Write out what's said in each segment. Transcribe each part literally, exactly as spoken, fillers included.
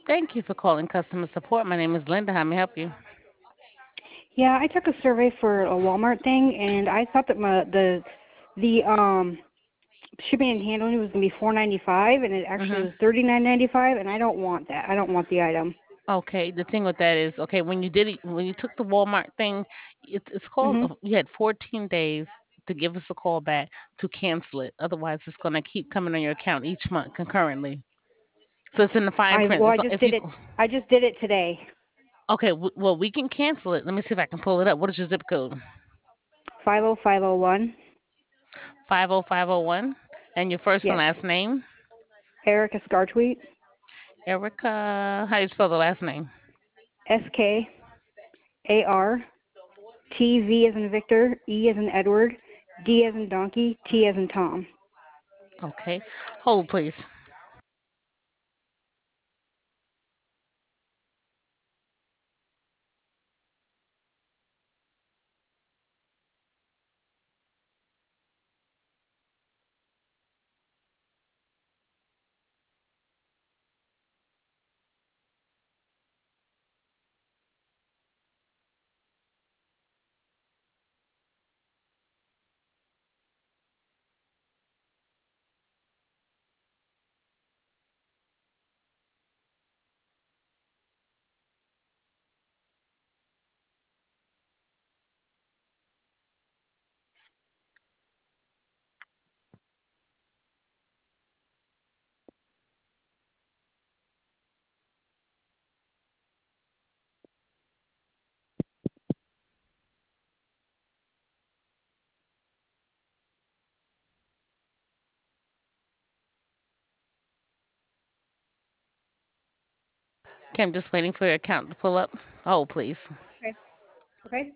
Thank you for calling customer support. My name is Linda. How may I help you? Yeah, I took a survey for a Walmart thing, and I thought that my the the um shipping and handling was gonna be four ninety five, and it actually hmm was thirty nine ninety five, and I don't want that. I don't want the item. Okay, the thing with that is, okay, when you did it, when you took the Walmart thing, it's it's called. Mhm. uh, You had fourteen days to give us a call back to cancel it. Otherwise, it's gonna keep coming on your account each month concurrently. So it's in the fine I print. well, I It's, just if you did it. I just did it today. okay, w- well, we can cancel it. Let me see if I can pull it up. What is your zip code? Five oh five oh one. Five zero five zero one, and your first and Yes. last name. Erica Scartweet. Erica. How do you spell the last name? S K A R T V as in Victor, E as in Edward, D as in Donkey, T as in Tom. Okay, hold please. Okay, I'm just waiting for your account to pull up. Hold please. Okay. Okay.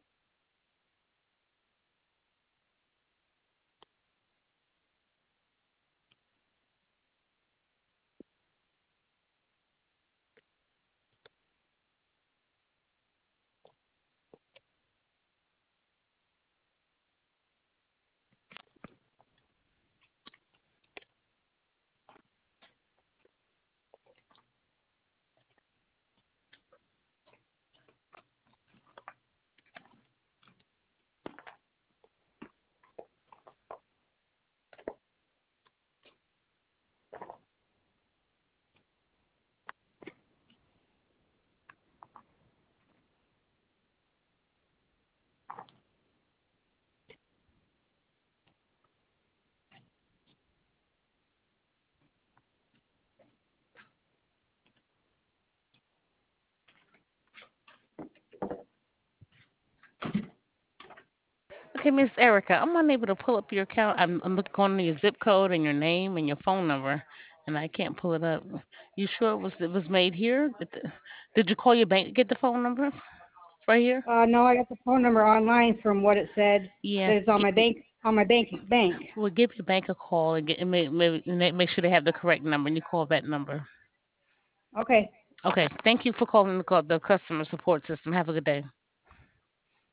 Okay, Miss Erica, I'm unable to pull up your account. I'm, I'm looking on your zip code and your name and your phone number, and I can't pull it up. You sure it was it was made here? Did, the, did you call your bank to get the phone number right here? Uh, no, I got the phone number online from what it said Yeah. that it's on G- my bank on my bank bank. well, give your bank a call and get and make, maybe and they- make sure they have the correct number, and you call that number. Okay. Okay. Thank you for calling the, call- the customer support system. Have a good day.